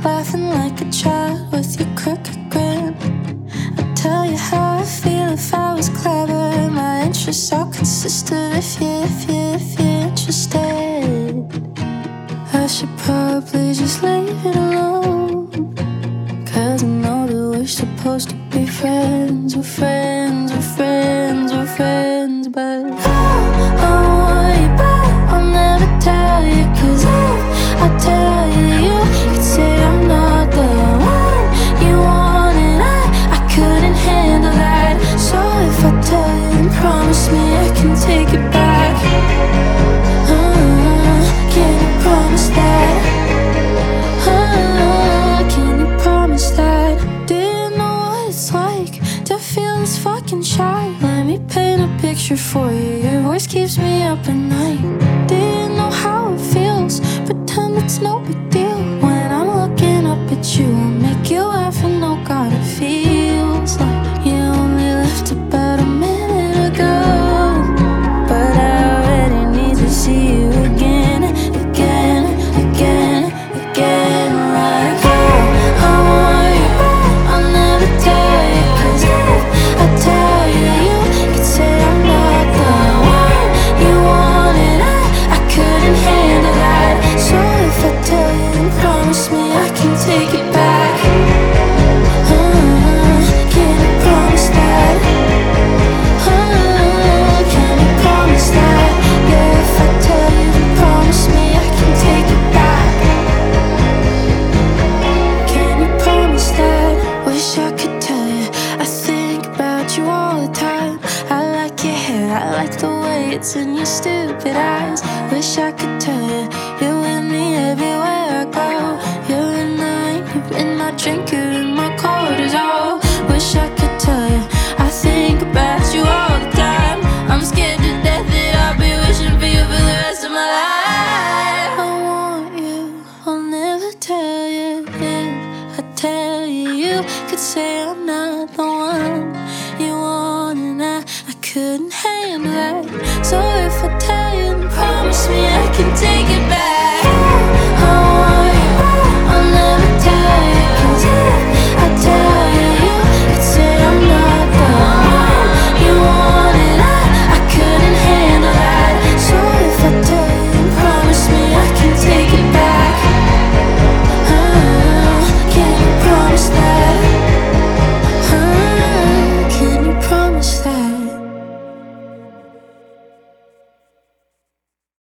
laughing like a child with your crooked grin. I'd tell you how I feel if I was clever. My interests all consistent if you're interested. I should probably just leave it alone, 'cause I know that we're supposed to be friends. We're friends, we're friends, we're friends. But I want you back, I'll never tell you, 'cause if I tell you, you could say I'm not the one you want, and I couldn't handle that. So if I tell you, then promise me I can take it back. Can you promise that? Can you promise that? Didn't know what it's like to feel this fucking shy. Let me paint a picture for you. Your voice keeps me up at night. Didn't know how it feels. Pretend it's no big deal. When I'm looking up at you, I'll make you laugh, and oh God, it feels like you only left about a minute ago. But I already need to see you again, again, again, again. Like, oh, I want you back, I'll never tell you, 'cause if I tell you, you could say I'm not the one you want, and I couldn't handle that. So if I tell you, then promise me I can take it back. Can you promise that? Can you promise that? Yeah, if I tell you, then promise me I can take it back. Can you promise that? Wish I could tell you I think about you all the time. I like your hair, I like the way it's in your stupid eyes. Wish I could tell you you're with me everywhere I go. You're in the rain, you're in my drink, you're in my cortisol. Wish I could tell you I think about you all the time. I'm scared to death that I'll be wishing for you for the rest of my life. I want you, I'll never tell you. If I tell you, you could say I'm not the one you want, and I couldn't handle that. So if I tell you, then promise me I can take it back.